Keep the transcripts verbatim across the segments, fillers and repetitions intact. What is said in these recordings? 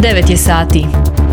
devet je sati.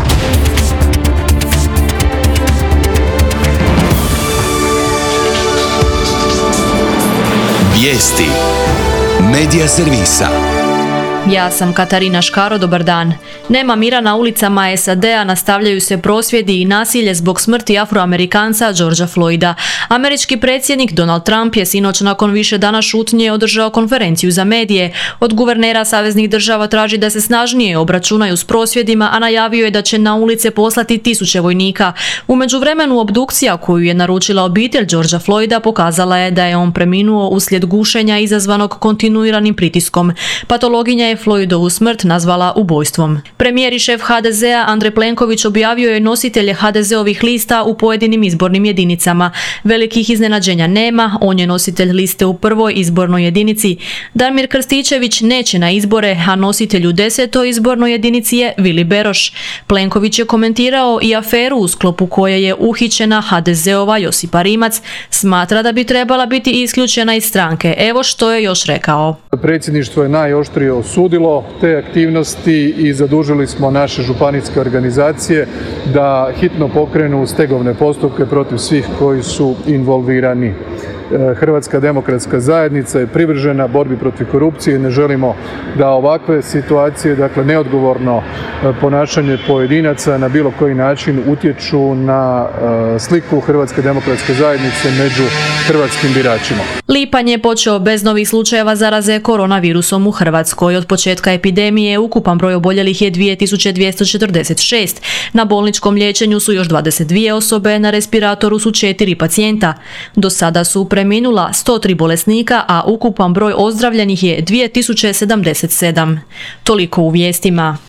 Vijesti Medija servisa. Ja sam Katarina Škaro, dobar dan. Nema mira na ulicama S A D-a, nastavljaju se prosvjedi i nasilje zbog smrti Afroamerikanca Georgea Floyda. Američki predsjednik Donald Trump je sinoć nakon više dana šutnje održao konferenciju za medije. Od guvernera saveznih država traži da se snažnije obračunaju s prosvjedima, a najavio je da će na ulice poslati tisuće vojnika. U međuvremenu obdukcija koju je naručila obitelj Georgea Floyda pokazala je da je on preminuo uslijed gušenja izazvanog kontinuiranim pritiskom. Patologinja je Floydovu smrt nazvala ubojstvom. Premijer i šef H D Z-a Andrej Plenković objavio je nositelje H D Z-ovih lista u pojedinim izbornim jedinicama. Velikih iznenađenja nema, on je nositelj liste u prvoj izbornoj jedinici. Damir Krstičević neće na izbore, a nositelj u desetoj izbornoj jedinici je Vili Beroš. Plenković je komentirao i aferu u sklopu koje je uhićena H D Z-ova Josipa Rimac. Smatra da bi trebala biti isključena iz stranke. Evo što je još rekao. Predsjedništvo je najoštrije osudilo te aktivnosti i zadužili smo naše županijske organizacije da hitno pokrenu stegovne postupke protiv svih koji su involvirani. Hrvatska demokratska zajednica je privržena borbi protiv korupcije i ne želimo da ovakve situacije, dakle neodgovorno ponašanje pojedinaca na bilo koji način utječu na sliku Hrvatske demokratske zajednice među hrvatskim biračima. Lipanj je počeo bez novih slučajeva zaraze koronavirusom u Hrvatskoj. Od početka epidemije ukupan broj oboljelih je dvije tisuće dvjesto četrdeset šest. Na bolničkom liječenju su još dvadeset dvije osobe, na respiratoru su četiri pacijenta. Do sada su preminula sto tri bolesnika, a ukupan broj ozdravljenih je dvije tisuće sedamdeset sedam. Toliko u vijestima.